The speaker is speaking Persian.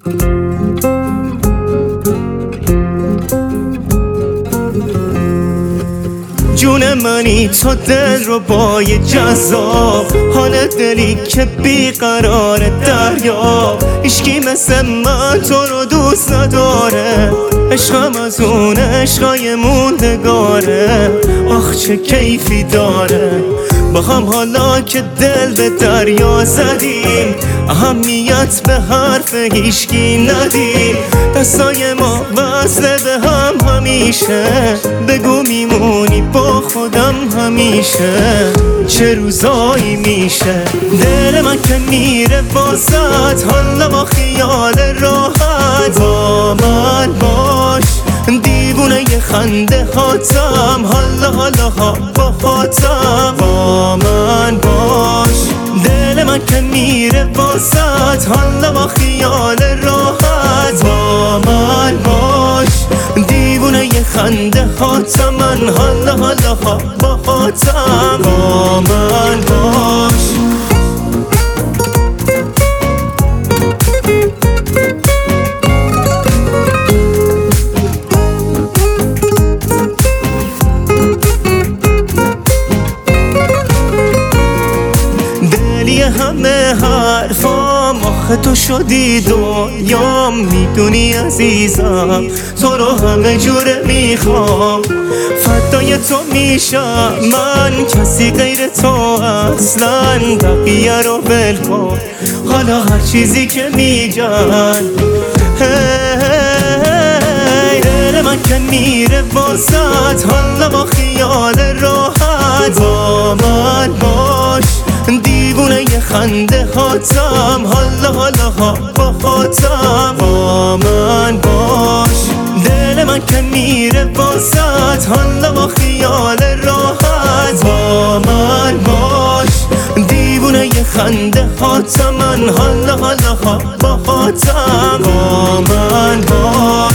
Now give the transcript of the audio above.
جون منی تو دل رو با یه جذاب، حال دلی که بیقرار دریا. هیچکی مثل من تو رو دوست نداره، عشقم از اون عشقای موندگاره. آخ چه کیفی داره با هم حالا که دل به دریا زدیم، اهمیت به حرف هیچکی ندیم. دستای ما وصله به هم همیشه، بگو میمونی با خودم همیشه. چه روزایی میشه دل من که میره واسط، حالا با خیال راحت با من باش. دیوونه ی خنده هاتم، حالا با خاتم با من باش. دل من که میره واسط، حالا با خیال راحت با من باش. دیوونه ی خنده هاتم من، حالا با خاتم با من باش. همه حرفام آخه تو شدی دنیام، میدونی عزیزم تو رو همه جوره میخوام. فدای تو میشم من، کسی غیر تو اصلا. بقیه رو ول کن حالا هر چیزی که میگن. دل من که میره واسط، حالا با خیال راحت با من باش. دیوونه ی خنده هاتم، حالا با خاتم با من باش. دل من که میره واسط، حالا با خیال راحت با من باش. دیوونه ی خنده هاتم من، حالا با خاتم با من باش.